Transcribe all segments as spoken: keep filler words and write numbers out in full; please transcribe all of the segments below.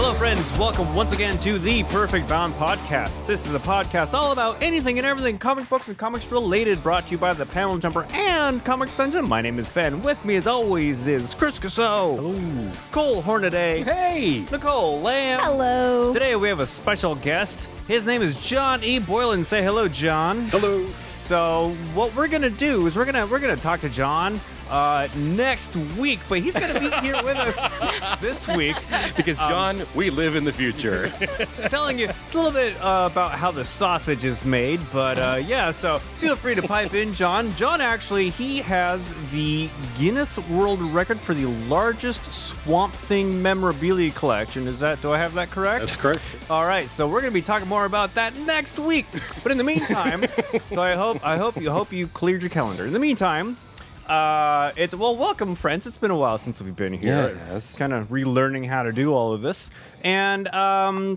Hello, friends. Welcome once again to the Perfect Bound Podcast. This is a podcast all about anything and everything comic books and comics related, brought to you by the Panel Jumper and Comics Dungeon. My name is Ben. With me, as always, is Chris Casso. Hello. Cole Hornaday. Hey. Nicole Lamb. Hello. Today we have a special guest. His name is John E. Boylan. Say hello, John. Hello. So what we're gonna do is we're gonna we're gonna talk to John uh, next week, but he's gonna be here with us this week Because, John, um, we live in the future. telling you a little bit uh, about how the sausage is made. But uh, yeah, so feel free to pipe in, John. John actually he has the Guinness World Record for the largest Swamp Thing memorabilia collection. Is that? Do I have that correct? That's correct. All right, so we're gonna be talking more about that next week. But in the meantime, so I hope I hope you hope you cleared your calendar. In the meantime, uh, it's well, welcome, friends. It's been a while since we've been here. Yes. Kind of relearning how to do all of this, and um,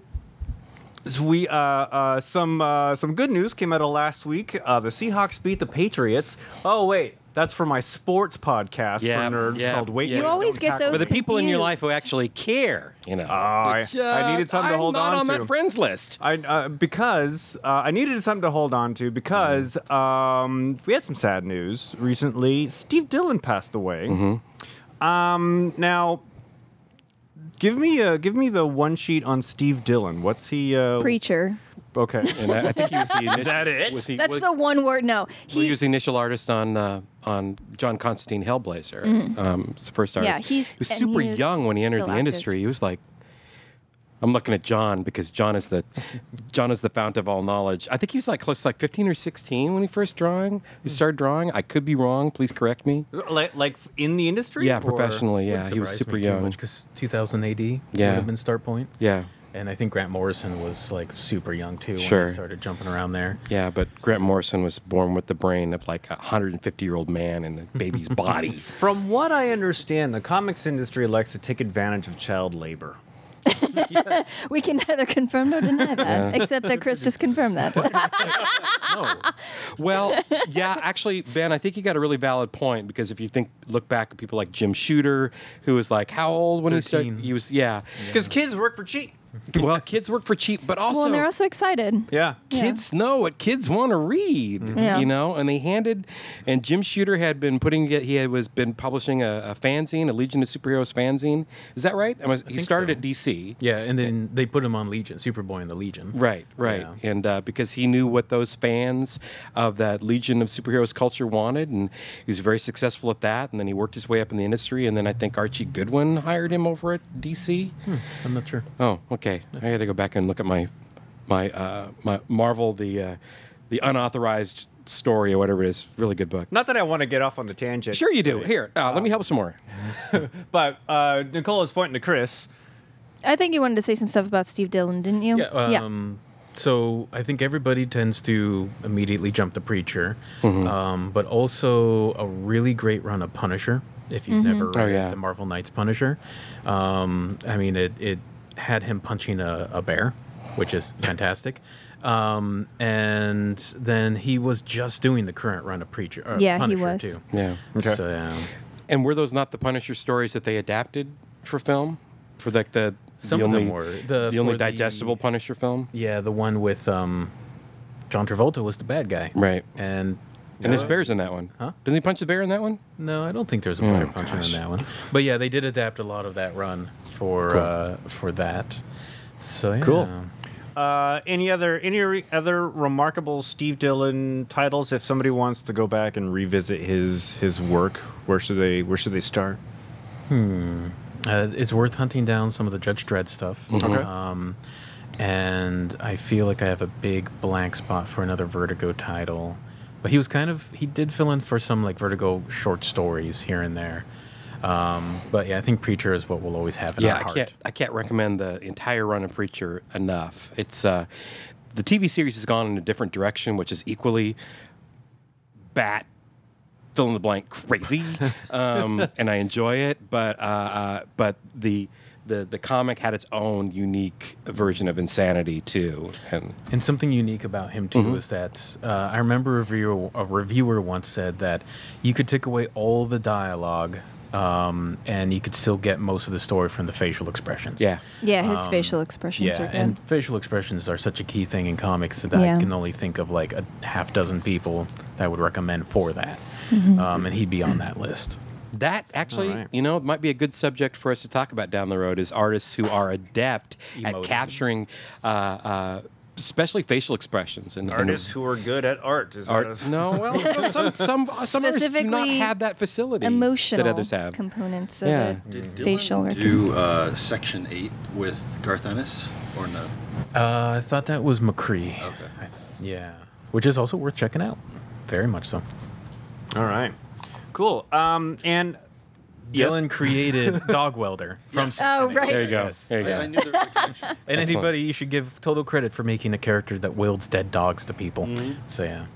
so we uh, uh, some uh, some good news came out of last week. Uh, the Seahawks beat the Patriots. Oh wait. That's for my sports podcast Yeah, for nerds yeah, called Wait. yeah. You Wait, always Don't get Tackle. those For the people in your life confused. who actually care, you know. Oh, I- Which, I needed something to I'm hold not on on to. that friends list. I uh, because uh, I needed something to hold on to because um, we had some sad news recently. Steve Dillon passed away. Mm-hmm. Um, now, give me uh, give me the one sheet on Steve Dillon. What's he? Uh, Preacher. okay. And I, I think he was the initial. that it? Was he, That's was, the one word. No, well, he. he was the initial artist on uh, on John Constantine Hellblazer. Um, it's the first artist. Yeah, he's- he was and super he is young when he entered still the active. industry. He was like. I'm looking at John because John is the John is the fount of all knowledge. I think he was like close to like fifteen or sixteen when he first drawing. He started drawing. I could be wrong. Please correct me. like, like in the industry? Yeah, or- professionally. Yeah, Wouldn't he was surprise super me too young. much because two thousand A D Yeah. would have been start point. Yeah, And I think Grant Morrison was like super young too Sure. when he started jumping around there. yeah. But Grant Morrison was born with the brain of like a one hundred fifty year old man in a baby's body. From what I understand, the comics industry likes to take advantage of child labor. we can neither confirm nor deny that, except that Chris just confirmed that. No, Well, yeah, actually, Ben, I think you got a really valid point because if you think, look back at people like Jim Shooter, who was like, how old when he started? thirteen. He was, yeah. Because kids work for cheap. Well, kids work for cheap, but also. well, and they're also excited. Yeah. Kids know what kids want to read, Yeah. you know, and they handed. And Jim Shooter had been putting it. He had was been publishing a, a fanzine, a Legion of Superheroes fanzine. Is that right? I was, he think started so. at D C. yeah, and then they put him on Legion, Superboy and the Legion. Right, right, Yeah. and uh, because he knew what those fans of that Legion of Superheroes culture wanted, and he was very successful at that. And then he worked his way up in the industry, and then I think Archie Goodwin hired him over at D C. Hmm, I'm not sure. Oh, okay. I got to go back and look at my my uh, my Marvel the uh, the unauthorized story or whatever it is. Really good book. Not that I want to get off on the tangent. Sure you do. Here, uh, let me help some more. But uh, Nicole is pointing to Chris. I think you wanted to say some stuff about Steve Dillon, didn't you? Yeah. Um, So I think everybody tends to immediately jump the Preacher, Mm-hmm. um, but also a really great run of Punisher. If you've never read Oh, yeah. the Marvel Knights Punisher, um, I mean it, it had him punching a, a bear, which is fantastic. Um, and then he was just doing the current run of Preacher. Uh, Yeah, he Punisher was. too. Yeah. So, yeah. And were those not the Punisher stories that they adapted for film? For like the Some the of only, them were. The, the only for digestible Punisher film? Yeah, the one with um, John Travolta was the bad guy. Right. And And there's uh, bears in that one. Huh? Doesn't he punch the bear in that one? No, I don't think there's a bear Oh, punching gosh. in that one. But yeah, they did adapt a lot of that run for Cool. uh, for that. So yeah. Cool. Uh, any other any re- other remarkable Steve Dillon titles? If somebody wants to go back and revisit his his work, where should they where should they start? Uh, it's worth hunting down some of the Judge Dredd stuff. Mm-hmm. Okay. Um, and I feel like I have a big blank spot for another Vertigo title. But he was kind of he did fill in for some like Vertigo short stories here and there. Um, but yeah, I think Preacher is what we'll always have in Yeah, our I heart. can't. I can't recommend the entire run of Preacher enough. It's uh, the T V series has gone in a different direction, which is equally bat fill in the blank crazy, um, and I enjoy it. But uh, uh, but the the the comic had its own unique version of insanity too, and And something unique about him too Mm-hmm. is that uh, I remember a reviewer, a reviewer once said that you could take away all the dialogue um, and you could still get most of the story from the facial expressions. Yeah. Yeah, his Um, facial expressions Yeah, are good. and facial expressions are such a key thing in comics that Yeah. I can only think of like a half dozen people that I would recommend for that, Mm-hmm. um, and he'd be on that list. That actually, All right. you know, might be a good subject for us to talk about down the road is artists who are adept at Emoting. capturing, uh, uh, especially facial expressions. And, and Artists who are good at art. Is art. what I- No, well, no, some some some artists do not Specifically have that facility Emotional that others have. components of Yeah. it. Did Dylan Facial or- do uh, Section eight with Garth Ennis or no? Uh, I thought that was McCree. Okay. I th- yeah, which is also worth checking out. Very much so. All right. Cool. Um, and yes. Dylan created Dog Welder from. Yes. Oh, right. There you go. Yes. There you I, go. I knew there was a connection. And Excellent. anybody, you should give total credit for making a character that wields dead dogs to people. Mm-hmm. So yeah.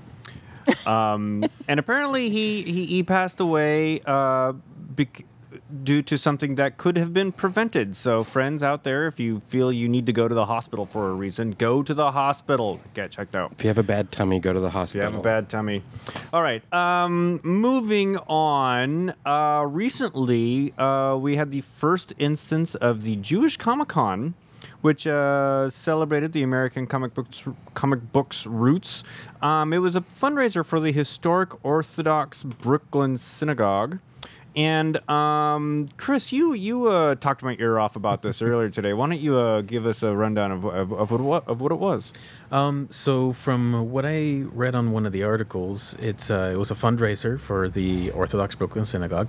Um, and apparently he, he, he passed away uh, bec- due to something that could have been prevented. So, friends out there, if you feel you need to go to the hospital for a reason, go to the hospital. Get checked out. If you have a bad tummy, go to the If you hospital. have a bad tummy. All right. Um, moving on. Uh, recently, uh, we had the first instance of the Jewish Comic Con, which uh, celebrated the American comic books comic books roots. Um, it was a fundraiser for the historic Orthodox Brooklyn Synagogue. And um, Chris, you you uh, talked my ear off about this earlier today. Why don't you uh, give us a rundown of of, of what of what it was? Um, so from what I read on one of the articles, it's uh, it was a fundraiser for the Orthodox Brooklyn Synagogue,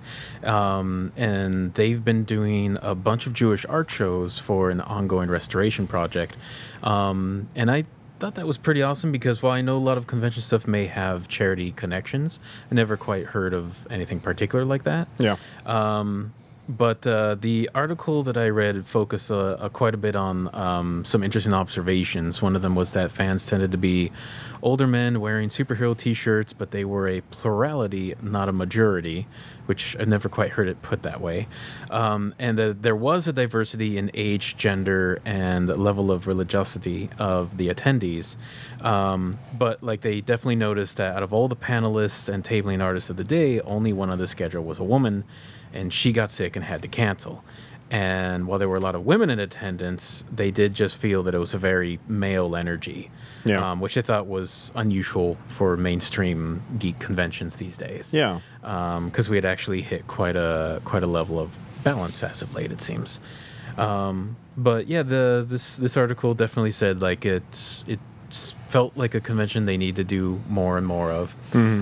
um, and they've been doing a bunch of Jewish art shows for an ongoing restoration project, um, and I thought that was pretty awesome because while I know a lot of convention stuff may have charity connections, I never quite heard of anything particular like that. Yeah. Um, but uh, the article that I read focused uh, uh, quite a bit on um, some interesting observations. One of them was that fans tended to be older men wearing superhero T-shirts, but they were a plurality, not a majority, which I never quite heard it put that way. Um, and that there was a diversity in age, gender, and level of religiosity of the attendees. Um, but like they definitely noticed that out of all the panelists and tabling artists of the day, only one on the schedule was a woman, and she got sick and had to cancel. And while there were a lot of women in attendance, they did just feel that it was a very male energy, Yeah. um, which I thought was unusual for mainstream geek conventions these days. Yeah. Because we had actually hit quite a quite a level of balance as of late, it seems. Um, but yeah, the this this article definitely said like it's it felt like a convention they need to do more and more of,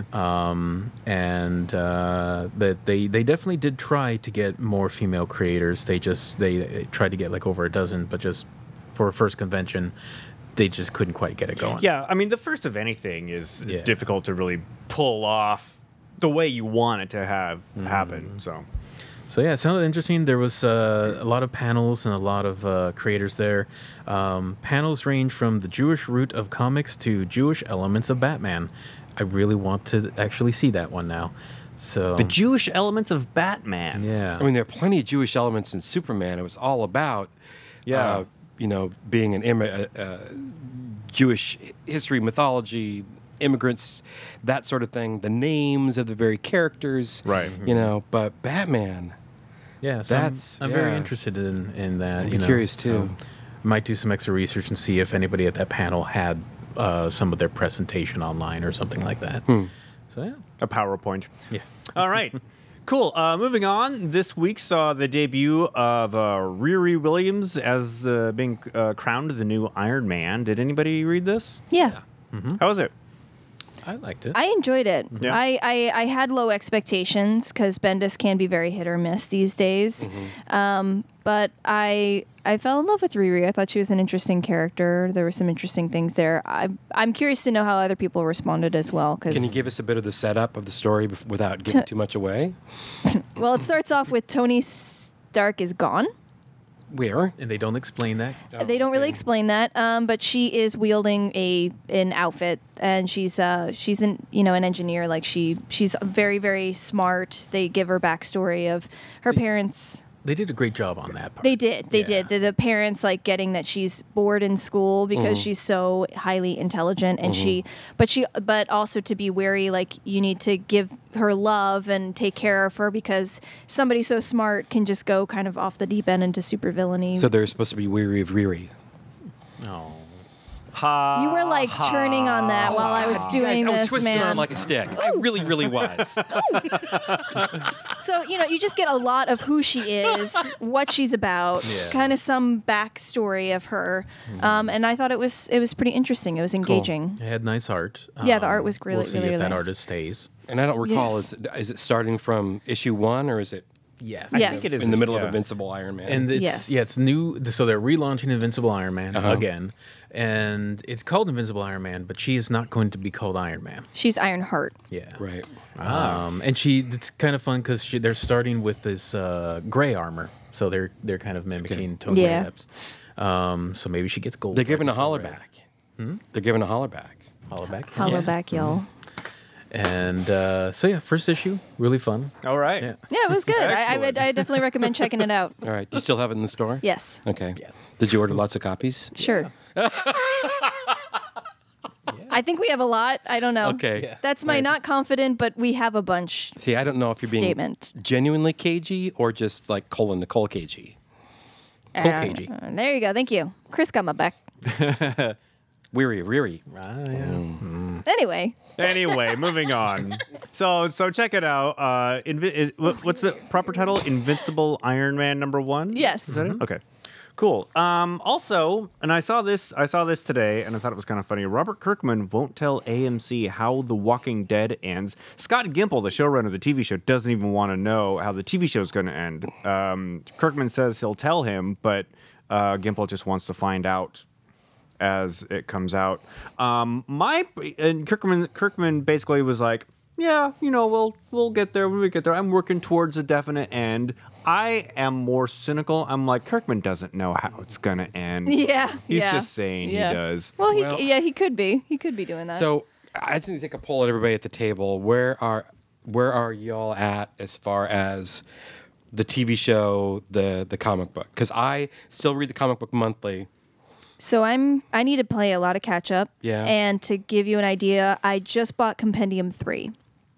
um, and uh, that they they definitely did try to get more female creators. They just they, they tried to get like over a dozen, but just for a first convention, they just couldn't quite get it going. Yeah, I mean, the first of anything is Yeah. difficult to really pull off the way you want it to have happen. So, So yeah, it sounded interesting. There was uh, a lot of panels and a lot of uh, creators there. Um, panels range from the Jewish root of comics to Jewish elements of Batman. I really want to actually see that one now. So the Jewish elements of Batman. yeah, I mean, there are plenty of Jewish elements in Superman. It was all about, Yeah. uh, you know, being an immi- uh, uh, Jewish history, mythology, immigrants, that sort of thing. The names of the very characters, Right. You know, but Batman. yeah. So that's- I'm, I'm very yeah. interested in in that. I'd you be know. curious, too. So might do some extra research and see if anybody at that panel had uh, some of their presentation online or something like that. Hmm. So yeah, A PowerPoint. yeah. All right. Cool. Uh, moving on. This week saw the debut of uh, Riri Williams as the being uh, crowned the new Iron Man. Did anybody read this? Yeah. How was it? I liked it. I enjoyed it. Yeah. I, I, I had low expectations because Bendis can be very hit or miss these days. Um, but I I fell in love with Riri. I thought she was an interesting character. There were some interesting things there. I, I'm curious to know how other people responded as well. Cause, Can you give us a bit of the setup of the story bef- without giving To- too much away? well, it starts off with Tony Stark is gone. Where? and they don't explain that. They don't really explain that, um, but she is wielding a an outfit, and she's uh, she's an you know an engineer. Like she she's very very smart. They give her backstory of her parents. They did a great job on that part. They did. They Yeah. did. The, the parents like getting that she's bored in school because Mm-hmm. she's so highly intelligent, and she, but she, but also to be wary, like you need to give her love and take care of her because somebody so smart can just go kind of off the deep end into super villainy. So they're supposed to be weary of Riri. Oh. Ha, you were like churning on that while I was doing Guys, I was this, twisting man. on like a stick. I really, really was. So, you know, you just get a lot of who she is, what she's about, Yeah. kind of some backstory of her. Um, and I thought it was it was pretty interesting. It was engaging. It had nice art. Yeah, the art was really- we'll see really, if really that nice. artist stays. And I don't recall, Yes. is, is it starting from issue one or is it Yes. Yes. I think it is in the middle of yeah. Invincible Iron Man? And it's Yes. yeah, it's new. So they're relaunching Invincible Iron Man Uh-huh. again, and it's called Invincible Iron Man, but she is not going to be called Iron Man. She's Ironheart. Yeah, right. Um, and she it's kind of fun because they're starting with this uh, gray armor, so they're they're kind of mimicking Tony Yeah. steps. Um, so maybe she gets gold. They're giving a right holler before red. back. They're giving a holler back. Holler back. Hollow Yeah. back, y'all. And uh, so yeah, first issue, really fun. All right. Yeah. Yeah, it was good. I, I Excellent. would I definitely recommend checking it out. All right. Do you still have it in the store? Yes. Okay. Yes. Did you order lots of copies? Sure. I think we have a lot. I don't know. Okay. Yeah. That's my Right. not confident, but we have a bunch. See, I don't know if you're being Statement. genuinely cagey or just like colon Nicole cagey. Cool Uh, cagey. uh, there you go. Thank you. Chris got my back. Weary of Riri. Ah, yeah. Anyway, Anyway, moving on. So, so check it out. Uh, Invi- is, what, what's the proper title? Invincible Iron Man number one. Yes. Is that it? Okay. Cool. Um, also, and I saw this. I saw this today, and I thought it was kind of funny. Robert Kirkman won't tell A M C how The Walking Dead ends. Scott Gimple, the showrunner of the T V show, doesn't even want to know how the T V show is going to end. Um, Kirkman says he'll tell him, but uh, Gimple just wants to find out as it comes out. Um, my and Kirkman Kirkman basically was like, yeah, you know, we'll we'll get there when we get there. I'm working towards a definite end. I am more cynical. I'm like, Kirkman doesn't know how it's gonna end. yeah. He's yeah. just saying Yeah. he does. Well, he Well- yeah, he could be. He could be doing that. So I just need to take a poll at everybody at the table. Where are where are y'all at as far as the T V show, the the comic book? Because I still read the comic book monthly. So I'm I need to play a lot of catch up. Yeah. And to give you an idea, I just bought Compendium three,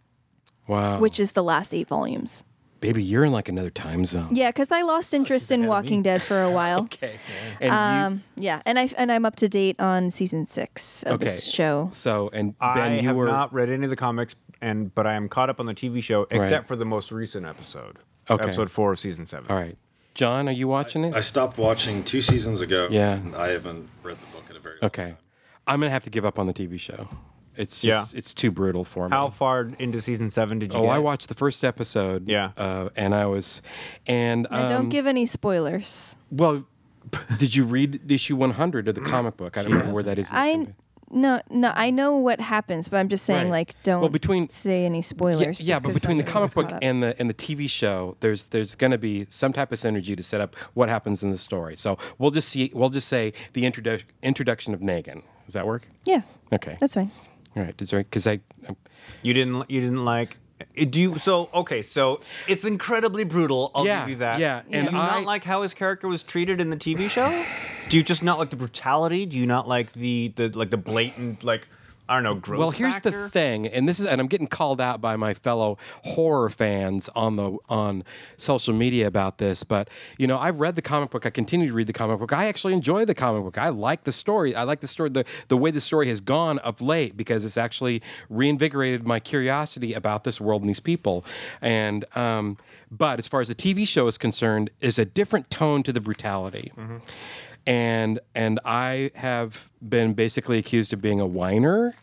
Wow. which is the last eight volumes. Baby, you're in like another time zone. Yeah, because I lost interest in ahead of Walking me. Dead for a while. Okay. And Um, yeah, and I and I'm up to date on season six of Okay. this show. you, so and I Ben, you have were not read any of the comics, and but I am caught up on the T V show except for the most recent episode, Okay. episode four of season seven. all right. John, are you watching it? I stopped watching two seasons ago. Yeah. and I haven't read the book in a very long Okay. time. I'm gonna have to give up on the T V show. It's just Yeah. it's too brutal for me. How far into season seven did you Oh, get? I watched the first episode. Yeah. Uh, and I was, and Now, um, don't give any spoilers. well, did you read the issue one hundred of the comic book? I don't remember where that is. in the I campaign. no no I know what happens, but I'm just saying Right. like don't Well, between- say any Yeah, spoilers. yeah, just but 'cause between the not comic book everyone's caught up. and the and the T V show, there's there's going to be some type of synergy to set up what happens in the story. So we'll just see. We'll just say the introduction introduction of Negan. Does that work? yeah, Okay. that's fine. All right. Is there? Because I. I'm- You didn't. You didn't like. uh, Do you? So okay. So it's incredibly brutal. I'll Yeah, give you that. yeah, Do and you I- not like how his character was treated in the T V show? Do you just not like the brutality? Do you not like the the like the blatant like I don't know gross? Well, here's factor? the thing, and this is, and I'm getting called out by my fellow horror fans on the on social media about this. But you know, I've read the comic book. I continue to read the comic book. I actually enjoy the comic book. I like the story. I like the story, the the way the story has gone of late because it's actually reinvigorated my curiosity about this world and these people. And um, but as far as the T V show is concerned, is a different tone to the brutality. And and I have been basically accused of being a whiner,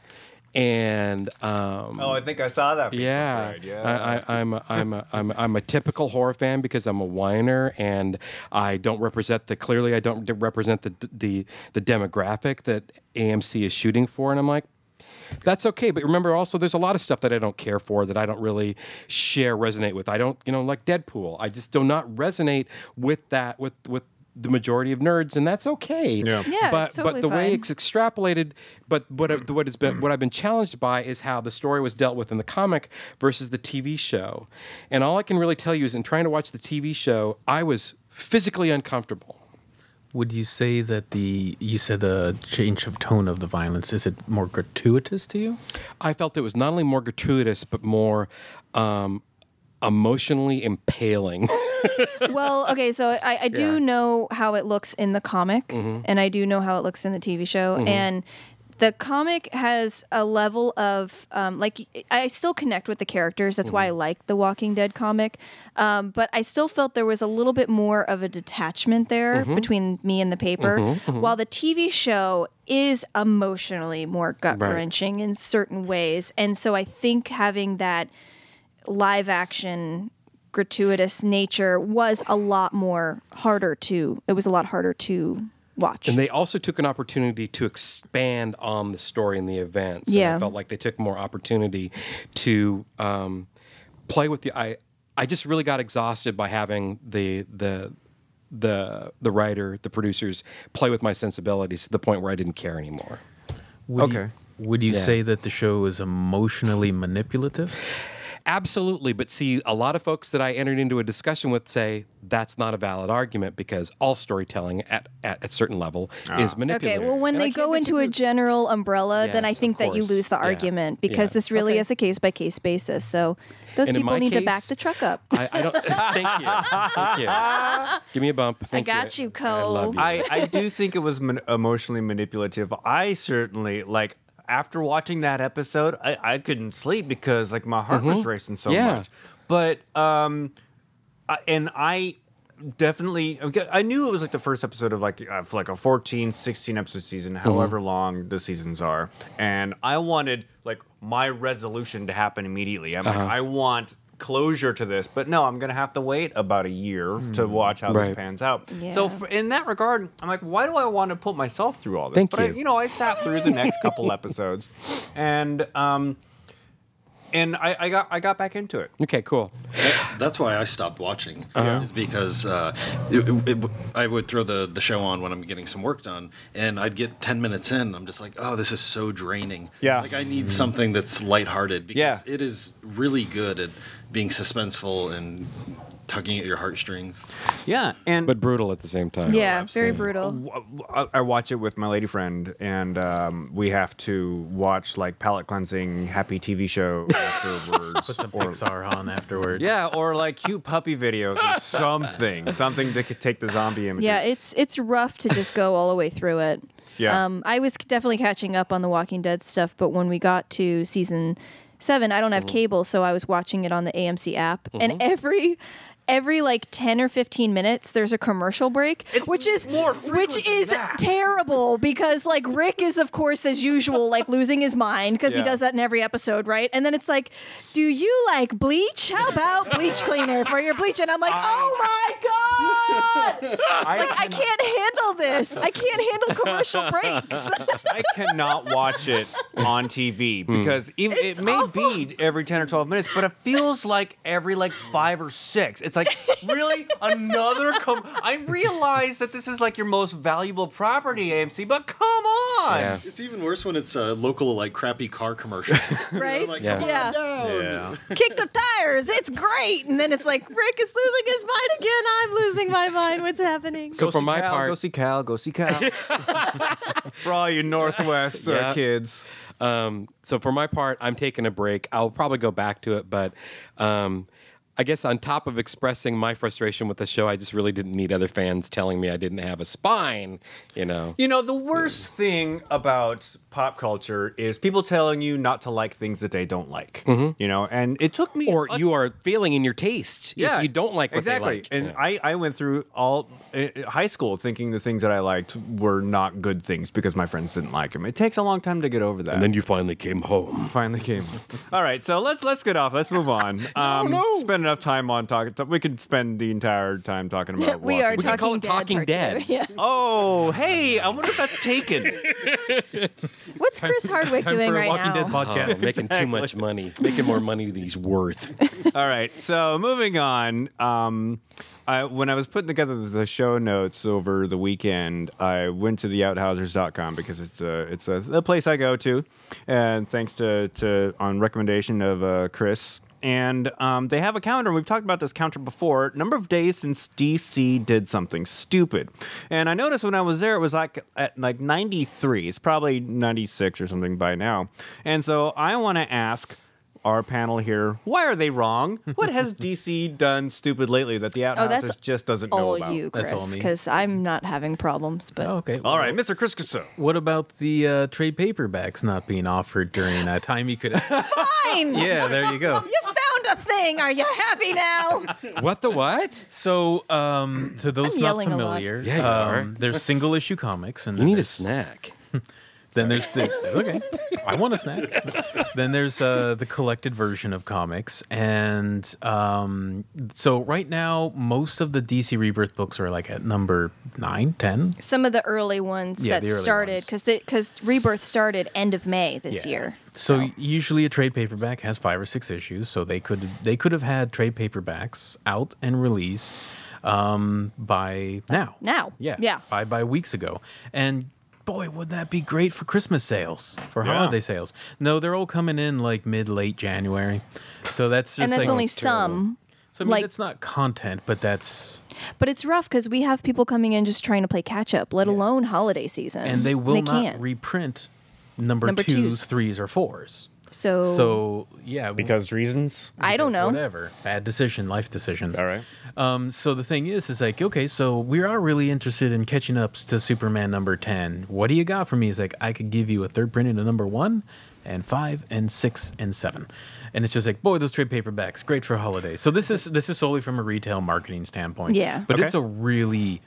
and um, Oh, I think I saw that. Facebook yeah, thread, yeah. I, I, I'm a, I'm a, I'm a, I'm a typical horror fan because I'm a whiner and I don't represent the clearly I don't represent the the the demographic that A M C is shooting for, and I'm like. That's okay, but remember also there's a lot of stuff that I don't care for that I don't really share resonate with. I don't, you know, like Deadpool. I just do not resonate with that with with the majority of nerds, and that's okay. Yeah. Yeah, but it's totally but the way fine. it's extrapolated, but what I- what has been what I've been challenged by is how the story was dealt with in the comic versus the T V show, and all I can really tell you is in trying to watch the T V show, I was physically uncomfortable. Would you say that the you said the change of tone of the violence, is it more gratuitous to you? I felt it was not only more gratuitous but more um, emotionally impaling. Well, okay, so I, I do Yeah. know how it looks in the comic, and I do know how it looks in the T V show, and the comic has a level of um, like I still connect with the characters. That's why I like the Walking Dead comic, um, but I still felt there was a little bit more of a detachment there between me and the paper, while the T V show is emotionally more gut wrenching in certain ways, and so I think having that live action gratuitous nature was a lot more harder to it was a lot harder to watch. And they also took an opportunity to expand on the story and the events. Yeah. And I felt like they took more opportunity to um, play with the. I I just really got exhausted by having the the the the writer, the producers play with my sensibilities to the point where I didn't care anymore. Would Okay. You, would you Yeah. say that the show is emotionally manipulative? Absolutely, but see, a lot of folks that I entered into a discussion with say that's not a valid argument because all storytelling at, at a certain level is manipulative. Okay, well, when And I they can't go into a disagree. general umbrella, then I Yes, think of that you course. lose the Yeah. argument because Yeah. this really Okay. is a case by case basis. So those And in people my need to back case, the truck up. I, I don't. Thank you. Thank you. Give me a bump. Thank got you, I Cole. love you. I, I do think it was man- emotionally manipulative. I certainly like after watching that episode, I, I couldn't sleep because like my heart was racing so Yeah. much. But um, I, and I definitely I knew it was like the first episode of like uh, like a fourteen, sixteen episode season, however long the seasons are, and I wanted like my resolution to happen immediately. I'm like I want closure to this, but no, I'm gonna have to wait about a year to watch how this Right. pans out. Yeah. So for, in that regard, I'm like, why do I want to put myself through all this? Thank but I, you. you know, I sat through the next couple episodes, and um, and I, I got I got back into it. Okay, cool. That's, that's why I stopped watching. Uh-huh. Is because uh, it, it, it, I would throw the, the show on when I'm getting some work done, and I'd get ten minutes in. I'm just like, oh, this is so draining. Yeah. Like I need something that's lighthearted because Yeah. it is really good at being suspenseful and tugging at your heartstrings. Yeah, and But brutal at the same time. Yeah, very brutal. w- I I watch it with my lady friend, and um, we have to watch like palate cleansing, happy T V show afterwards. Put some or- Pixar on afterwards. Yeah, or like cute puppy videos or something, something that could take the zombie imagery. Yeah, it's it's rough to just go all the way through it. Yeah. Um, I was definitely catching up on the Walking Dead stuff, but when we got to season seven, I don't have cable, so I was watching it on the A M C app, and every every like ten or fifteen minutes there's a commercial break, It's which is more frequent which than is that. terrible because like Rick is of course as usual like losing his mind because he Yeah. does that in every episode, right? And then it's like, do you like bleach? How about bleach cleaner for your bleach? And I'm like, oh my god, I, like I can't handle this. I can't handle commercial breaks. I cannot watch it on T V because even It's it may awful. be every ten or twelve minutes, but it feels like every like five or six. It's like really another. Com- I realize that this is like your most valuable property, A M C, but come on. Yeah. It's even worse when it's a local like crappy car commercial. Right? Like, Yeah. come on Yeah. down. Yeah. Kick the tires. It's great. And then it's like, Rick is losing his mind again. I'm losing my mind. What's happening? So Go for see my Cal, part, go see Cal, go see Cal. For all you Northwest uh, Yeah. kids. Um, so for my part, I'm taking a break. I'll probably go back to it, but um, I guess on top of expressing my frustration with the show, I just really didn't need other fans telling me I didn't have a spine. You know, You know, the worst thing about pop culture is people telling you not to like things that they don't like. You know, and it took me or a- you are failing in your taste if you don't like what exactly. they like. And Yeah. I, I went through all uh, high school thinking the things that I liked were not good things because my friends didn't like them. It takes a long time to get over that. and then you finally came home. finally came. All right, so let's let's get off. Let's move on. Um, no. Spend enough time on talking. We could spend the entire time talking about. we Walking are Dead. We can talking call it dead. Talking part two. Dead. Yeah. Oh, hey! I wonder if that's taken. What's Chris Hardwick Time doing for a right Walking now? Dead Oh, podcast. making too much money, making more money than he's worth. All right, so moving on. Um, I, when I was putting together the show notes over the weekend, I went to the outhousers dot com because it's a it's a, a place I go to, and thanks to, to on recommendation of uh, Chris. And um, they have a calendar. We've talked about this calendar before. Number of days since D C did something stupid. And I noticed when I was there, it was like at like ninety-three. It's probably ninety-six or something by now. And so I want to ask our panel here, why are they wrong? What has D C done stupid lately that the Oh, Outhouses that's just doesn't know all about? you, That's all Chris, me. because I'm not having problems. But Oh, okay. All right, Mister Chris Casso. What about the uh, trade paperbacks not being offered during a time you could? fine. Yeah, there you go. You found a thing. Are you happy now? What the what? So, um, to those I'm not yelling a lot. familiar, Yeah, you um, are. there's single issue comics, and You then need a there's- snack. Then there's the okay, I want a snack. Then there's uh, the collected version of comics, and um, so right now most of the D C Rebirth books are like at number nine, ten. Some of the early ones Yeah, that the early started ones. because because Rebirth started end of May this Yeah. year. So, usually a trade paperback has five or six issues, so they could they could have had trade paperbacks out and released um, by now. Now. yeah, Yeah. by by weeks ago, and. Boy, would that be great for Christmas sales, for Yeah. holiday sales. No, they're all coming in like mid, late January. So that's just and that's like, only it's terrible. some. So I mean, like- it's not content, but that's But it's rough because we have people coming in just trying to play catch up, let alone holiday season. and they will they not can't. reprint number, Number twos, twos. threes, or fours. so So yeah, Because reasons? I don't because know. Whatever, bad decision, life decisions. All right. Um, so the thing is, is like, okay, so we are really interested in catching up to Superman number ten. What do you got for me? He's like, I could give you a third printing of number one, and five, and six, and seven. And it's just like, boy, those trade paperbacks, great for holidays. So this is this is solely from a retail marketing standpoint. Yeah. But Okay. it's a really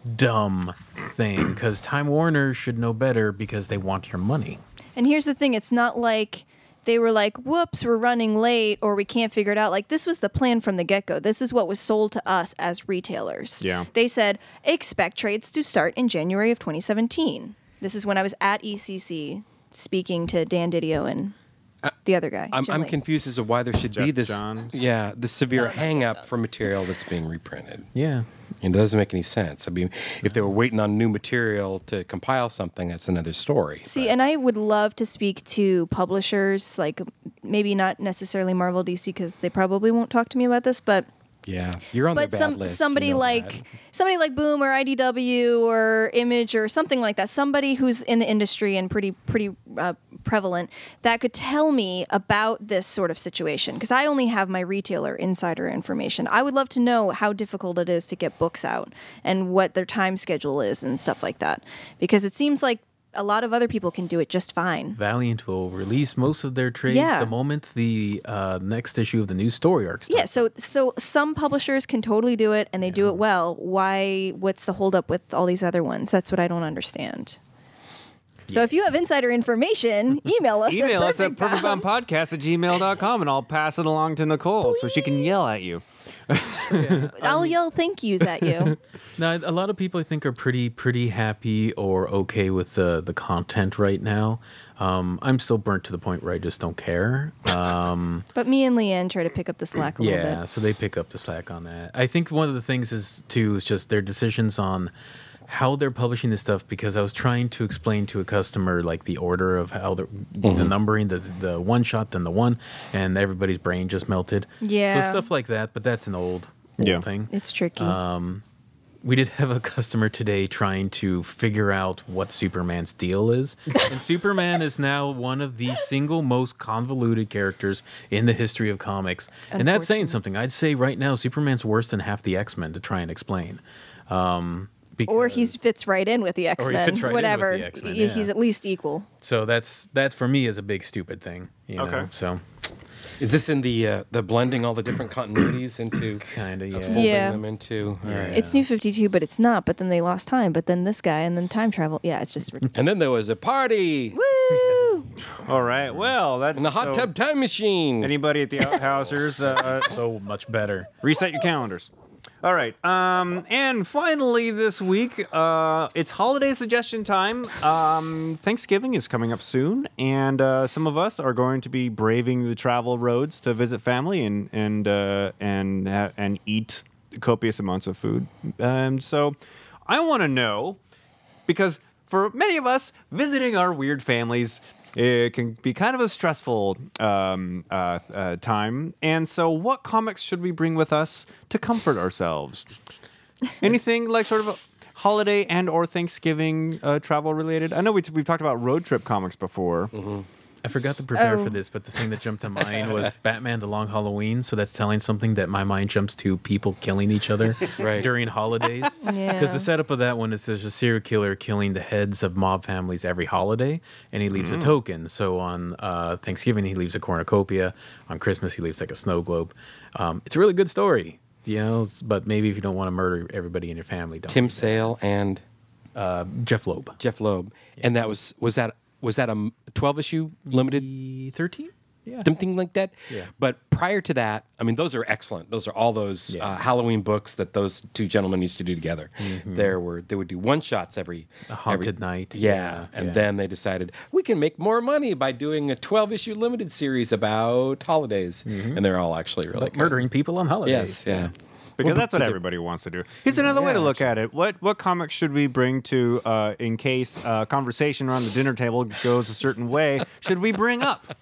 dumb thing because Time Warner should know better because they want your money. And here's the thing: it's not like they were like, "Whoops, we're running late," or "We can't figure it out." Like this was the plan from the get-go. This is what was sold to us as retailers. Yeah. They said expect trades to start in January of twenty seventeen. This is when I was at E C C speaking to Dan Didio and the other guy. I'm, Jim I'm Lee. confused as to why there should be Jeff this, Johns? yeah, the severe No, not Jeff hang up Johns. for material that's being reprinted. Yeah. It doesn't make any sense. I mean, if they were waiting on new material to compile something, that's another story. See, But- and I would love to speak to publishers, like maybe not necessarily Marvel D C, because they probably won't talk to me about this, but yeah, you're on but the bad some list. you somebody know like that. somebody like Boom or I D W or Image or something like that, somebody who's in the industry and pretty pretty uh, prevalent, that could tell me about this sort of situation, because I only have my retailer insider information. I would love to know how difficult it is to get books out and what their time schedule is and stuff like that, because it seems like a lot of other people can do it just fine. Valiant will release most of their trades Yeah. the moment the uh, next issue of the new story arc starts. Yeah, so so some publishers can totally do it and they do it well. Why? What's the holdup with all these other ones? That's what I don't understand. So if you have insider information, email us. Email at us at perfect bound. perfectboundpodcast at gmail dot com and I'll pass it along to Nicole so she can yell at you. I'll yell thank yous at you. Now, a lot of people I think are pretty pretty happy or okay with the the content right now. Um, I'm still burnt to the point where I just don't care. Um, But me and Leanne try to pick up the slack a little yeah, bit. so they pick up the slack on that. I think one of the things is too is just their decisions on how they're publishing this stuff, because I was trying to explain to a customer like the order of how the the numbering, the the one shot, then the one, and everybody's brain just melted. Yeah. So stuff like that, but that's an old, old Yeah. thing. It's tricky. Um, we did have a customer today trying to figure out what Superman's deal is. And Superman is now one of the single most convoluted characters in the history of comics. And that's saying Unfortunately. something. I'd say right now Superman's worse than half the X-Men to try and explain. Um, or he because- fits right in with the X Men. fits right in with Whatever. the X-Men, He- yeah. He's at least equal. So that's that for me is a big stupid thing. You know? Okay. So Is this in the uh, the blending all the different continuities into kind of uh, yeah. folding Yeah. them into? All right. It's New fifty-two, but it's not. But then they lost time. But then this guy, and then time travel. Yeah, it's just And then there was a party. woo. All right. Well, that's And the hot so- tub time machine. Anybody at the outhousers, uh, So much better. reset your calendars. All right. Um, and finally, this week, uh, it's holiday suggestion time. Um, Thanksgiving is coming up soon, and uh, some of us are going to be braving the travel roads to visit family and and uh, and ha- and eat copious amounts of food. And so, I want to know, because for many of us, visiting our weird families, it can be kind of a stressful um, uh, uh, time. And so, what comics should we bring with us to comfort ourselves? Anything like sort of a holiday and or Thanksgiving uh, travel related? I know we t- we've talked about road trip comics before. Mm-hmm. I forgot to prepare Oh. for this, but the thing that jumped to mind was Batman: The Long Halloween. So that's telling something that my mind jumps to people killing each other Right. during holidays. Because Yeah. the setup of that one is there's a serial killer killing the heads of mob families every holiday, and he leaves a token. So on uh, Thanksgiving, he leaves a cornucopia. On Christmas, he leaves like a snow globe. Um, it's a really good story, you know. s- But maybe if you don't want to murder everybody in your family, don't. Tim do that. Sale and uh, Jeff Loeb, Jeff Loeb, and that was was that was that a twelve issue limited thirteen. Yeah. something like that. Yeah. But prior to that, I mean, those are excellent. Those are all those Yeah. uh, Halloween books that those two gentlemen used to do together. There were they would do one shots every A Haunted every- Night. Yeah, Yeah, and yeah. then they decided we can make more money by doing a twelve issue limited series about holidays, and they're all actually really Like good. murdering people on holidays. Yes, yeah. Because Well, that's what but the- everybody wants to do. Here's another way to Yeah, look at it. What what comics should we bring to uh, in case uh, conversation around the dinner table goes a certain way? Should we bring up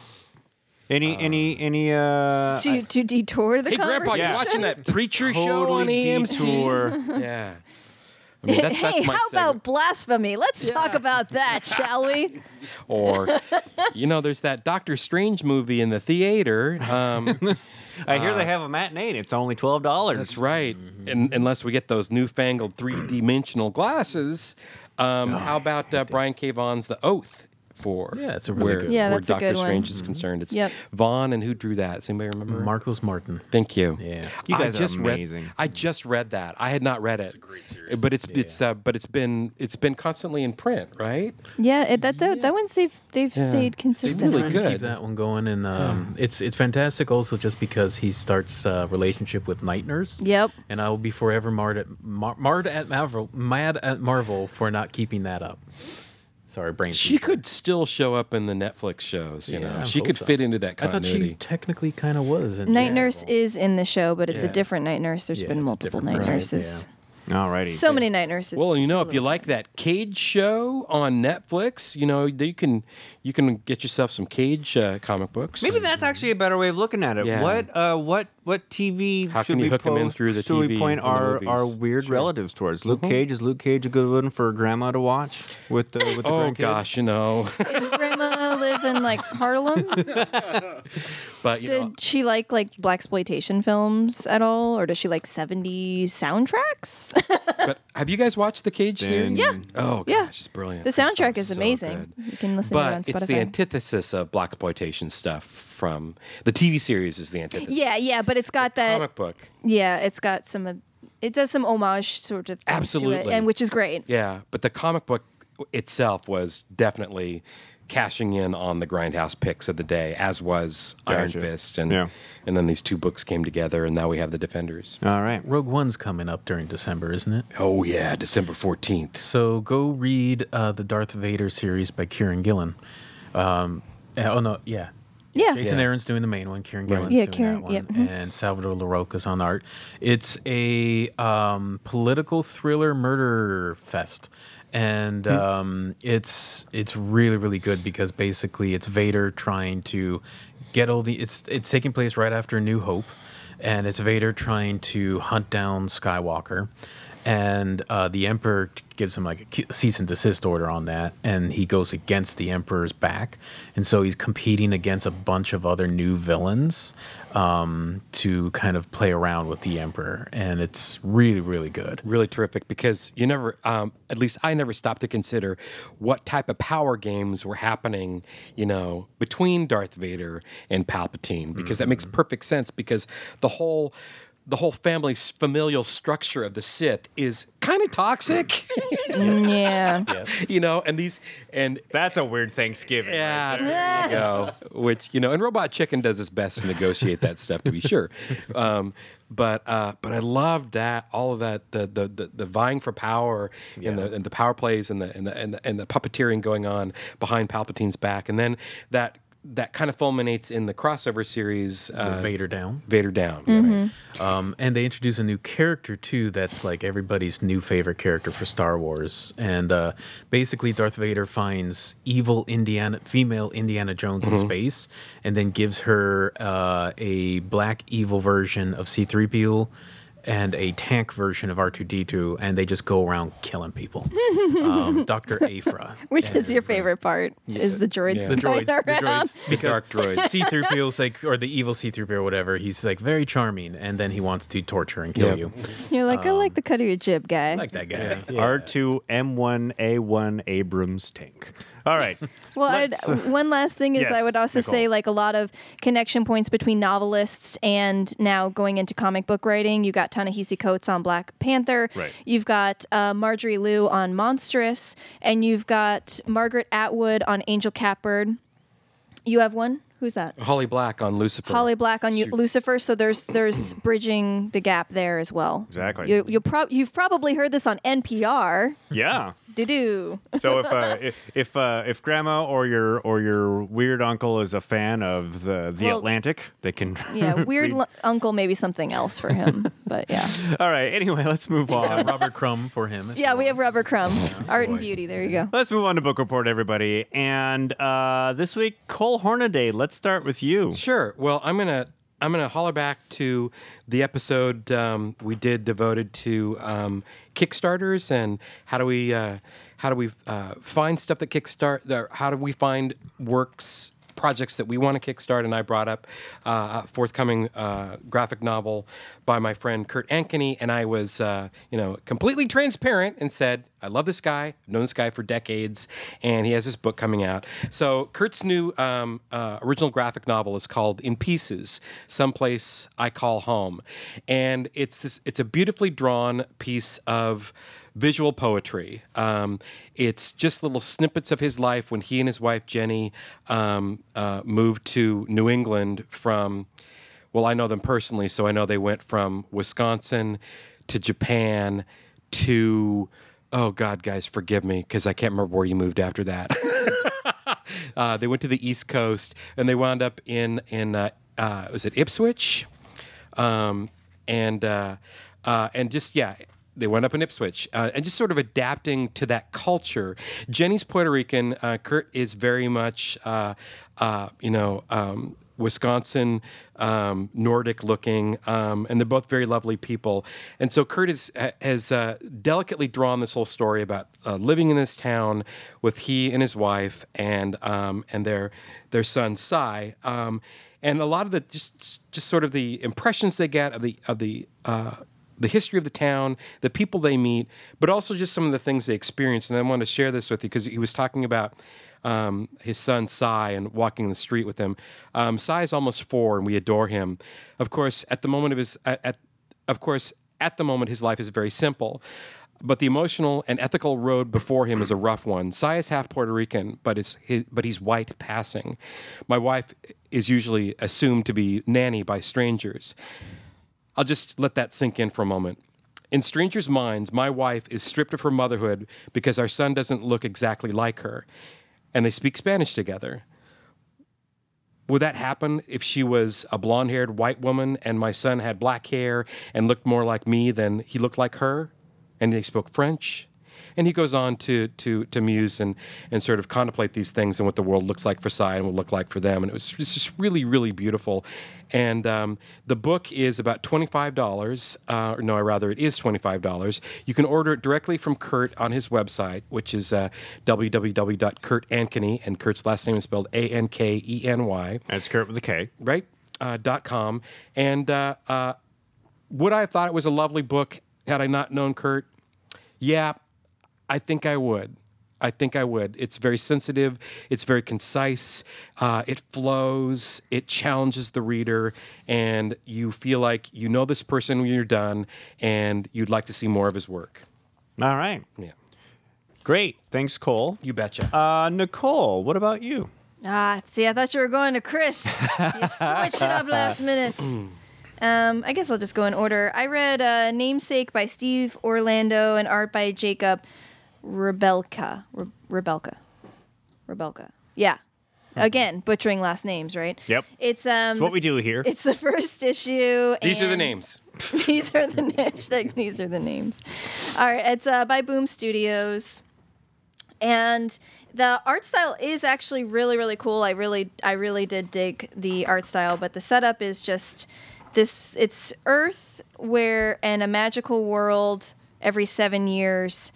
any any any? Uh, to to detour the Hey, Grandpa, you conversation. watching that preacher show on totally A M C? detour. Yeah. I mean, that's, that's Hey, my how segue. about blasphemy? Let's talk about that, shall we? Or, you know, there's that Doctor Strange movie in the theater. Um, I hear they have a matinee. And it's only twelve dollars. that's right. And, unless we get those newfangled three-dimensional glasses. Um, how about uh, Brian K. Vaughn's The Oath? For Yeah, it's a really where, good Yeah, where that's a Doctor good one. Strange is concerned. It's Yep. Vaughn, and who drew that? Does anybody remember? Marcos Martin. Thank you. Yeah. You I guys are just amazing. Read, I just read that. I had not read it. It's a great series. But it's it's uh, but it's been it's been constantly in print, right? Yeah, it, that, that that one's they've they've Yeah. stayed consistent. really Trying to good. keep that one going, and um, it's it's fantastic. Also, just because he starts a relationship with Night Nurse. Yep. And I will be forever marred at mar- marred at Marvel, mad at Marvel for not keeping that up. Sorry, brain. She teaser. could still show up in the Netflix shows. You Yeah, know, I she hope could so. fit into that I thought she continuity. technically kind of was. in Night Marvel. Nurse is in the show, but it's a Yeah. different Night Nurse. There's Yeah, been it's a multiple different Night person, Nurses. Alrighty. So many Night Nurses. Well, you know, if you like that Cage show on Netflix, you know, you can you can get yourself some Cage uh, comic books. Maybe that's actually a better way of looking at it. Yeah. What uh, what what T V How should can you we hook 'em in post- through the should T V we point in the our, movies? our weird Sure. relatives towards? Luke Cage, is Luke Cage a good one for grandma to watch with the with the Oh grandkids? gosh, you know, Does Grandma live in like Harlem? but you Did know, she like like black exploitation films at all, or does she like seventies soundtracks? but have you guys watched the Cage series? Yeah. Oh gosh, Yeah. it's brilliant. The That stuff soundtrack is so amazing. good. You can listen to it on But Spotify. it's the antithesis of black exploitation stuff from the T V series. Is the antithesis? yeah, yeah, but it's got that. Comic book. Yeah, it's got some of. It does some homage sort of things to Absolutely. it, and which is great. Yeah, but the comic book itself was definitely cashing in on the Grindhouse picks of the day, as was Iron Gotcha. Fist, and Yeah. and then these two books came together, and now we have the Defenders. All right. Rogue One's coming up during December, isn't it? Oh yeah, December fourteenth. So go read uh, the Darth Vader series by Kieran Gillen. Um, uh, oh no, yeah. Yeah. Jason Yeah. Aaron's doing the main one. Kieran Right. Gillen's Yeah, doing Kieran- that one, yep, mhm. and Salvador LaRocca's on art. It's a um, political thriller murder fest, and um, it's it's really really good because basically it's Vader trying to get all the. It's it's taking place right after New Hope, and it's Vader trying to hunt down Skywalker. And uh, the Emperor gives him like a cease and desist order on that, and he goes against the Emperor's back, and so he's competing against a bunch of other new villains um, to kind of play around with the Emperor, and it's really, really good. Really terrific because you never, um, at least I never stopped to consider what type of power games were happening, you know, between Darth Vader and Palpatine because that makes perfect sense because the whole the whole family's familial structure of the Sith is kind of toxic, Yeah. you know, and these and That's a weird Thanksgiving. yeah, there you go. Which you know, and Robot Chicken does his best to negotiate that stuff, to be sure. Um, but uh, but I loved that all of that the the the, the vying for power and the and the power plays and the and the and the, and the puppeteering going on behind Palpatine's back, and then that. That kind of fulminates in the crossover series, uh, Vader down. Vader Down. Mm-hmm. Um, and they introduce a new character too. That's like everybody's new favorite character for Star Wars. And uh, basically, Darth Vader finds evil Indiana, female Indiana Jones Mm-hmm. in space, and then gives her uh, a black evil version of C three P O and a tank version of R two D two, and they just go around killing people. um, Doctor Aphra, Which and is your favorite part? Is the droids Yeah. The going droids, the around? droids, because Dark droids. C three P O's like, or the evil C three P O or whatever. He's like very charming, and then he wants to torture and kill Yeah. you. You're like, I like the cut of your jib, guy. I like that guy. R two M one A one Abrams tank. All right. Well, I'd, Let's, uh, one last thing is yes, I would also Nicole. say like a lot of connection points between novelists and now going into comic book writing. You got Ta-Nehisi Coates on Black Panther. Right. You've got uh, Marjorie Liu on Monstrous, and you've got Margaret Atwood on Angel Catbird. You have one? Who's that? Holly Black on Lucifer. Holly Black on you, Lucifer. So there's there's bridging the gap there as well. Exactly. You, you'll prob- you've probably heard this on N P R. Yeah. Do-do. So if uh, if if, uh, if grandma or your or your weird uncle is a fan of the the Well, Atlantic, they can. Yeah, weird read- l- uncle, maybe something else for him. But yeah. All right. Anyway, let's move Uh, on. Robert Crumb for him. if Yeah, you we have want. Rubber Crumb. Art and Beauty. There you go. Let's move on to book report, everybody. And uh, this week, Cole Hornaday. Let's start with you. Sure. Well, I'm gonna I'm gonna holler back to the episode um, we did devoted to um, Kickstarters and how do we uh, how do we uh, find stuff that kickstart? Or how do we find works projects that we want to kickstart? And I brought up uh, a forthcoming uh, graphic novel by my friend Kurt Ankeny, and I was uh, you know completely transparent and said, I love this guy. I've known this guy for decades, and he has this book coming out. So Kurt's new um, uh, original graphic novel is called In Pieces, Someplace I Call Home, and it's this. It's a beautifully drawn piece of visual poetry. Um, it's just little snippets of his life when he and his wife Jenny um, uh, moved to New England from. Well, I know them personally, so I know they went from Wisconsin to Japan to. Oh God, guys, forgive me because I can't remember where you moved after that. uh, they went to the East Coast and they wound up in in uh, uh, was it Ipswich, um, and uh, uh, and just yeah. They went up in Ipswich uh, and just sort of adapting to that culture. Jenny's Puerto Rican. Uh, Kurt is very much, uh, uh, you know, um, Wisconsin, um, Nordic looking, um, and they're both very lovely people. And so Kurt is, has uh, delicately drawn this whole story about uh, living in this town with he and his wife and um, and their their son Cy. Um, and a lot of the just just sort of the impressions they get of the of the uh, the history of the town, the people they meet, but also just some of the things they experience. And I wanted to share this with you because he was talking about um, his son, Cy, and walking the street with him. Um, Cy is almost four, and we adore him. Of course, at the moment of his, at, at, of course, at the moment, his life is very simple. But the emotional and ethical road before him is a rough one. Cy is half Puerto Rican, but it's his, but he's white passing. My wife is usually assumed to be nanny by strangers. I'll just let that sink in for a moment. In strangers' minds, my wife is stripped of her motherhood because our son doesn't look exactly like her, and they speak Spanish together. Would that happen if she was a blonde-haired white woman and my son had black hair and looked more like me than he looked like her, and they spoke French? And he goes on to to to muse and and sort of contemplate these things and what the world looks like for Cy and will look like for them. And it was it's just really, really beautiful. And um, the book is about twenty-five dollars. Uh, or no, rather, it is twenty-five dollars. You can order it directly from Kurt on his website, which is uh, w w w dot kurt ankeny, and Kurt's last name is spelled A N K E N Y. That's Kurt with a K. Right? Uh, dot com. And uh, uh, would I have thought it was a lovely book had I not known Kurt? Yeah, I think I would. I think I would. It's very sensitive. It's very concise. Uh, it flows. It challenges the reader, and you feel like you know this person when you're done, and you'd like to see more of his work. All right. Yeah, Great. Thanks, Cole. you betcha. Uh, Nicole, what about you? Ah, see, I thought you were going to Chris. You switched it up last minute. Um, I guess I'll just go in order. I read uh, Namesake by Steve Orlando and art by Jacob Rebelka. Re- Rebelka. Rebelka. Yeah. Again, butchering last names, right? Yep. It's um. It's what we do here. It's the first issue. These are the and- names. These are the names. These are the names. All right, it's uh, by Boom Studios, and the art style is actually really, really cool. I really, I really did dig the art style, but the setup is just this. It's Earth, where and a magical world every seven years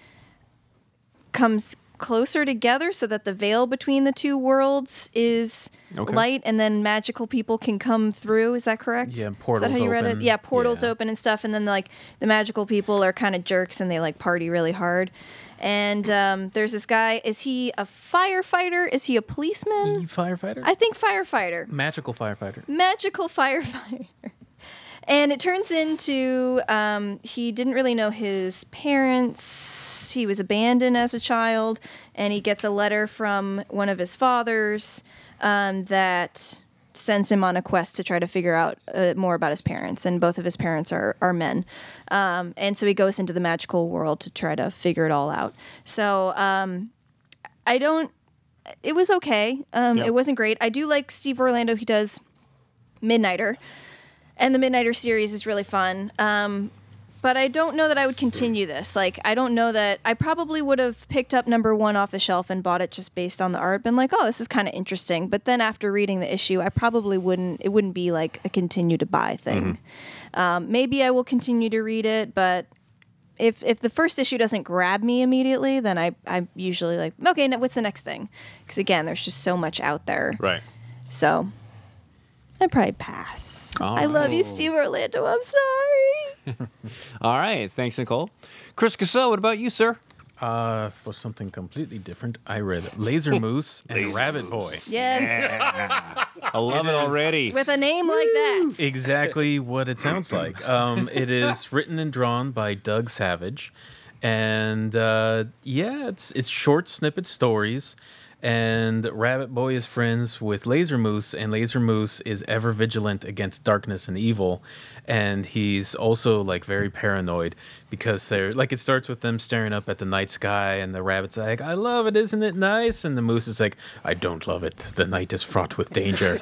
comes closer together, so that the veil between the two worlds is Okay. light, and then magical people can come through. Is that correct? Yeah, Is that portals how you read it? open. Yeah, portals Yeah. open and stuff, and then like the magical people are kind of jerks and they like party really hard. And um, there's this guy. Is he a firefighter? Is he a policeman? Firefighter? I think firefighter. Magical firefighter. Magical firefighter. And it turns into um, he didn't really know his parents. He was abandoned as a child, and he gets a letter from one of his fathers um, that sends him on a quest to try to figure out uh, more about his parents. And both of his parents are, are men. Um, and so he goes into the magical world to try to figure it all out. So um, I don't... It was okay. Um, Yep. It wasn't great. I do like Steve Orlando. He does Midnighter. And the Midnighter series is really fun. Um, but I don't know that I would continue this. Like, I don't know that... I probably would have picked up number one off the shelf and bought it just based on the art. Been like, oh, this is kind of interesting. But then after reading the issue, I probably wouldn't... It wouldn't be like a continue to buy thing. Um, maybe I will continue to read it, but... If if the first issue doesn't grab me immediately, then I, I'm usually like, okay, now what's the next thing? Because, again, there's just so much out there. Right. So I'd probably pass. All I love right. you, Steve Orlando. I'm sorry. All right. Thanks, Nicole. Chris Cassell, what about you, sir? Uh, for something completely different, I read Laser Moose and Rabbit Boy. Yes. I love it, already. With a name like that. Exactly what it sounds like. Um, it is written and drawn by Doug Savage, and uh, yeah, it's it's short snippet stories. And Rabbit Boy is friends with Laser Moose, and Laser Moose is ever vigilant against darkness and evil. And he's also like very paranoid because they're like, it starts with them staring up at the night sky, and the rabbit's like, I love it, isn't it nice? And the moose is like, I don't love it. The night is fraught with danger.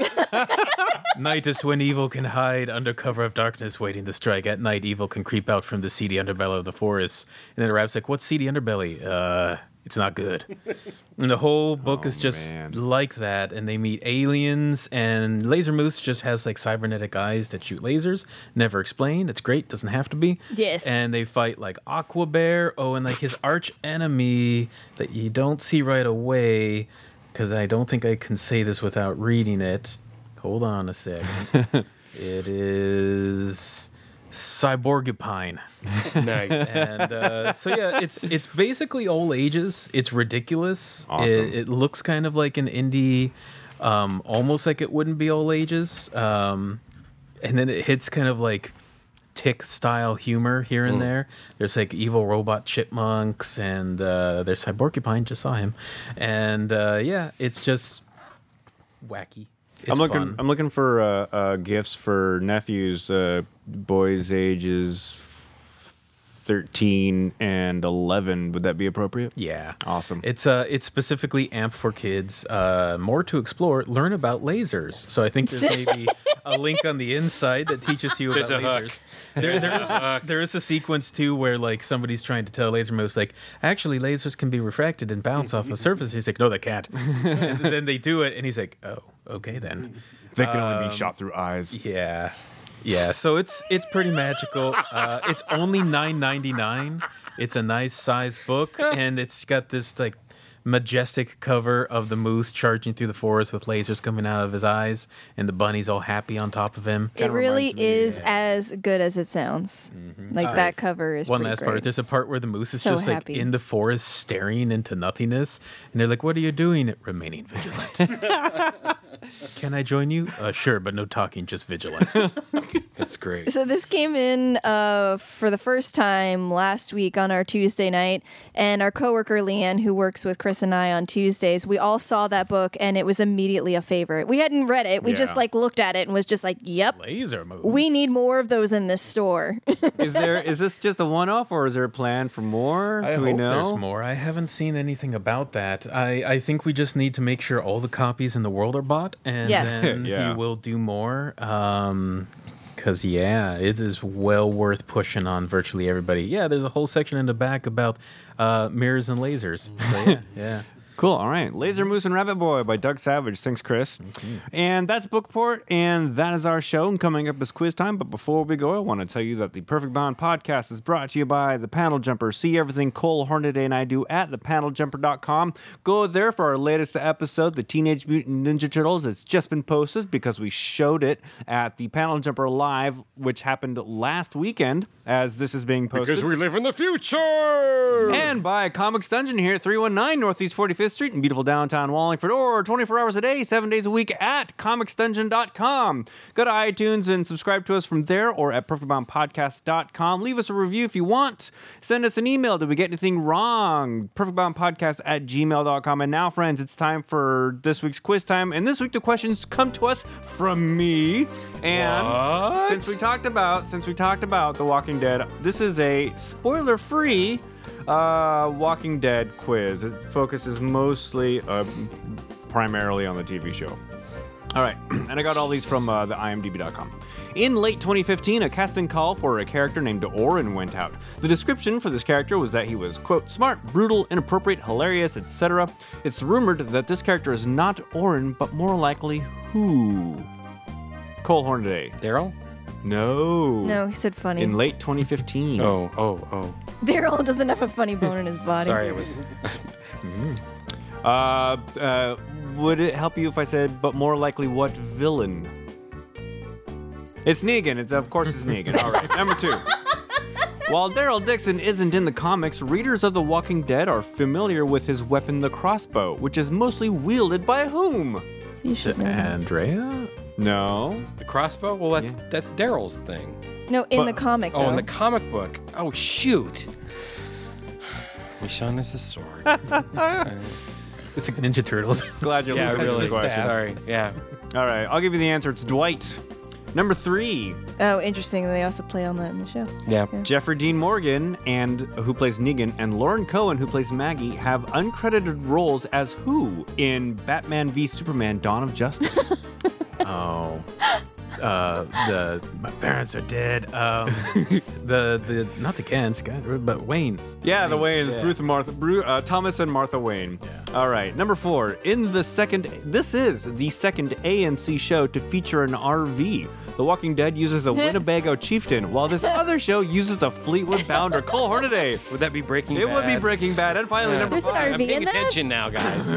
Night is when evil can hide under cover of darkness waiting to strike. At night, evil can creep out from the seedy underbelly of the forest. And then the rabbit's like, what's seedy underbelly? Uh, it's not good. And the whole book Oh, is just man. like that. And they meet aliens, and Laser Moose just has like cybernetic eyes that shoot lasers. Never explained. It's great. Doesn't have to be. Yes. And they fight like Aqua Bear. Oh, and like his arch enemy that you don't see right away, because I don't think I can say this without reading it. Hold on a second. It is Cyborgupine. Nice. And uh, so yeah, it's it's basically all ages. It's ridiculous. Awesome. It, it looks kind of like an indie, um, almost like it wouldn't be all ages. Um, and then it hits kind of like Tick style humor here and there. There's like evil robot chipmunks, and uh, there's Cyborgupine. Just saw him, and uh, yeah, it's just wacky. It's I'm looking. fun. I'm looking for uh, uh, gifts for nephews, uh, boys ages thirteen and eleven. Would that be appropriate? Yeah, Awesome. It's uh, it's specifically amped for kids. Uh, more to explore. Learn about lasers. So I think there's maybe a link on the inside that teaches you about There's a hook. lasers. There, there, is, there is a sequence too where like somebody's trying to tell Laser Moose like, actually lasers can be refracted and bounce off a surface. He's like, no, they can't. And then they do it, and he's like, oh, okay then. They can only be shot through eyes. Yeah, yeah. So it's it's pretty magical. Uh, it's only nine ninety nine. It's a nice size book, and it's got this like majestic cover of the moose charging through the forest with lasers coming out of his eyes, and the bunny's all happy on top of him. It really reminds me, is yeah. as good as it sounds. Like that cover is One pretty last great. part. There's a part where the moose is So just happy. like in the forest staring into nothingness, and they're like, "What are you doing?" Remaining vigilant. Can I join you? Uh, sure, but no talking, just vigilance. That's great. So this came in uh, for the first time last week on our Tuesday night, and our coworker Leanne, who works with Chris and I on Tuesdays, we all saw that book, and it was immediately a favorite. We hadn't read it; we just Yeah. like looked at it and was just like, "Yep, Laser moose. we need more of those in this store." Is there is this just a one-off, or is there a plan for more? I Do hope we know? there's more. I haven't seen anything about that. I, I think we just need to make sure all the copies in the world are bought, and Yes. then Yeah. he will do more. Um, Because, yeah, it is well worth pushing on virtually everybody. Yeah, there's a whole section in the back about uh, mirrors and lasers. So, yeah, yeah. Cool. All right. Laser Moose and Rabbit Boy by Doug Savage. Thanks, Chris. And that's Bookport, and that is our show. And coming up is quiz time. But before we go, I want to tell you that the Perfect Bound podcast is brought to you by The Panel Jumper. See everything Cole Hornaday and I do at the panel jumper dot com. Go there for our latest episode, The Teenage Mutant Ninja Turtles. It's just been posted because we showed it at the Panel Jumper Live, which happened last weekend as this is being posted. Because we live in the future. And by Comics Dungeon here at three one nine Northeast forty-fifth Street in beautiful downtown Wallingford, or twenty-four hours a day, seven days a week at comics dungeon dot com. Go to iTunes and subscribe to us from there or at perfect bound podcast dot com. Leave us a review if you want. Send us an email. Did we get anything wrong? perfect bound podcast at gmail dot com. And now, friends, it's time for this week's quiz time. And this week, the questions come to us from me. And What? since we talked about since we talked about The Walking Dead, this is a spoiler-free uh, Walking Dead quiz. It focuses mostly, uh, primarily on the T V show. All right, and I got all these from uh, the I M D B dot com. In late twenty fifteen, a casting call for a character named Orin went out. The description for this character was that he was, quote, smart, brutal, inappropriate, hilarious, et cetera. It's rumored that this character is not Orin, but more likely who? Cole Hornaday. Daryl? No. No, he said funny. In late twenty fifteen. Oh, oh, oh. Daryl doesn't have a funny bone in his body. Sorry, it was. Uh, uh, would it help you if I said, but more likely what villain? It's Negan. It's of course it's Negan. All right, number two. While Daryl Dixon isn't in the comics, readers of The Walking Dead are familiar with his weapon, the crossbow, which is mostly wielded by whom? You should know that. Andrea? No. The crossbow? Well, that's that's Daryl's thing. No, in But- the comic, Oh, though. in the comic book. Oh, shoot. Michonne is the sword. It's like Ninja Turtles. Glad you're yeah, listening really. to the questions. Sorry. Yeah. All right, I'll give you the answer. It's Dwight. Number three. Oh, interesting. They also play on that in the show. Yeah. Jeffrey Dean Morgan, and who plays Negan, and Lauren Cohen, who plays Maggie, have uncredited roles as who in Batman v Superman: Dawn of Justice? Oh. Uh, the my parents are dead. Um, the the not the Kents, God, but Wayne's. yeah, the Waynes, Yeah. Bruce and Martha, Bru, uh, Thomas and Martha Wayne. Yeah. All right, number four. In the second, this is the second A M C show to feature an R V. The Walking Dead uses a Winnebago Chieftain, while this other show uses a Fleetwood Bounder. Cole Hornaday. Would that be Breaking It Bad? would be Breaking Bad. And finally, Yeah. number There's an five. R V I'm paying in that? attention now, guys.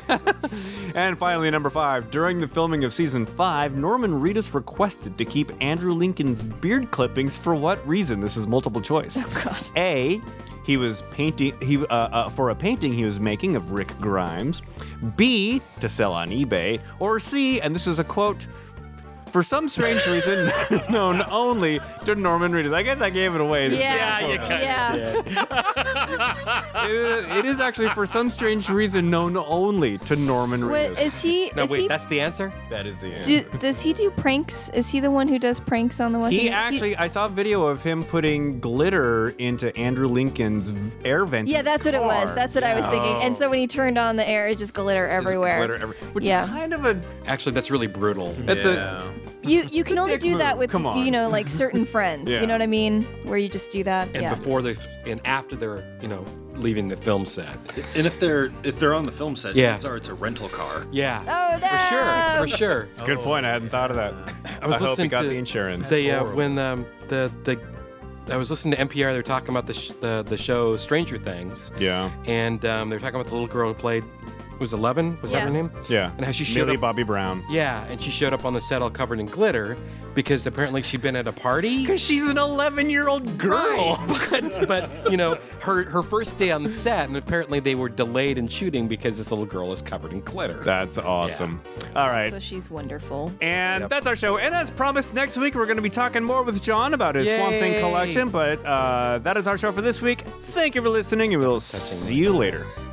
And finally, number five. During the filming of season five, Norman Reedus requested to keep Andrew Lincoln's beard clippings for what reason? This is multiple choice. Oh, God. A, he was painting he uh, uh, for a painting he was making of Rick Grimes. B, to sell on eBay. Or C, and this is a quote, for some strange reason known only to Norman Reedus. I guess I gave it away. Yeah. Yeah, you kinda Yeah. It- it is actually for some strange reason known only to Norman Reedus. What, is he? No, is wait, he that's the answer? that is the answer. do, does he do pranks? Is he the one who does pranks on the Walking He Dead? actually, I saw a video of him putting glitter into Andrew Lincoln's air vent. Yeah, that's what it was. car. That's what I was thinking. And so when he turned on the air, it just glitter everywhere. Glitter every- which Yeah. is kind of a. Actually, that's really brutal. It's a. Yeah. You you can only dick do that move. with Come on. you know like certain friends. Yeah. You know what I mean? Where you just do that. And yeah. before they and after they're, you know, leaving the film set. And if they're if they're on the film set, Yeah. chances are it's a rental car. Yeah. Oh, no! For sure. For sure. Good point. I hadn't thought of that. I was I hope he listening got to the insurance. They uh, Horrible. when um, the the I was listening to N P R. They were talking about the sh- the, the show Stranger Things. Yeah. And um, they were talking about the little girl who played. Was eleven? Was Yeah. that her name? Yeah. And how she showed Millie up. Bobby Brown. Yeah, and she showed up on the set all covered in glitter because apparently she'd been at a party. Because she's an eleven-year-old girl. Right. but, but, you know, her her first day on the set, and apparently they were delayed in shooting because this little girl is covered in glitter. That's awesome. All right. So she's wonderful. And Yep. that's our show. And as promised, next week we're going to be talking more with John about his Swamp Thing Yay. collection. But uh, that is our show for this week. Thank you for listening, and we'll see you later.